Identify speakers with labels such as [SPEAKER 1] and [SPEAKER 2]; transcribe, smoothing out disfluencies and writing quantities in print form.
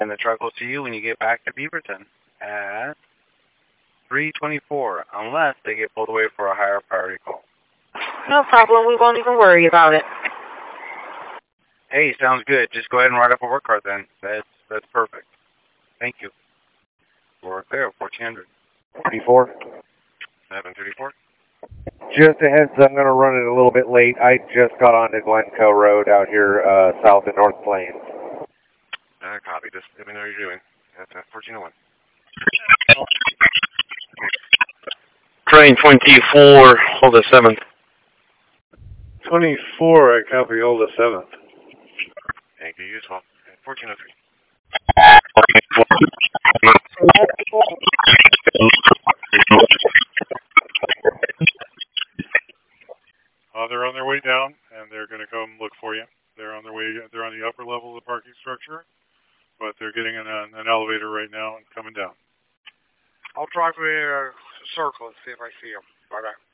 [SPEAKER 1] And the truck will see you when you get back to Beaverton at 3:24, unless they get pulled away for a higher priority call.
[SPEAKER 2] No problem. We won't even worry about it.
[SPEAKER 1] Hey, sounds good. Just go ahead and write up a work card then. That's perfect. Thank you. We're there, 1400.
[SPEAKER 3] 34.
[SPEAKER 1] 734.
[SPEAKER 3] Just a heads, I'm going to run it a little bit late. I just got onto Glencoe Road out here south of North Plains.
[SPEAKER 1] Copy. Just let me know what you're doing. That's 1401.
[SPEAKER 4] Train 24, hold the 7th.
[SPEAKER 5] 24, I copy, hold the 7th.
[SPEAKER 1] Thank you, you as well. 1403.
[SPEAKER 5] They're on their way down, and they're going to come look for you. They're on their way. They're on the upper level of the parking structure, but they're getting in an elevator right now and coming down.
[SPEAKER 6] I'll drive a circle and see if I see them. Bye-bye.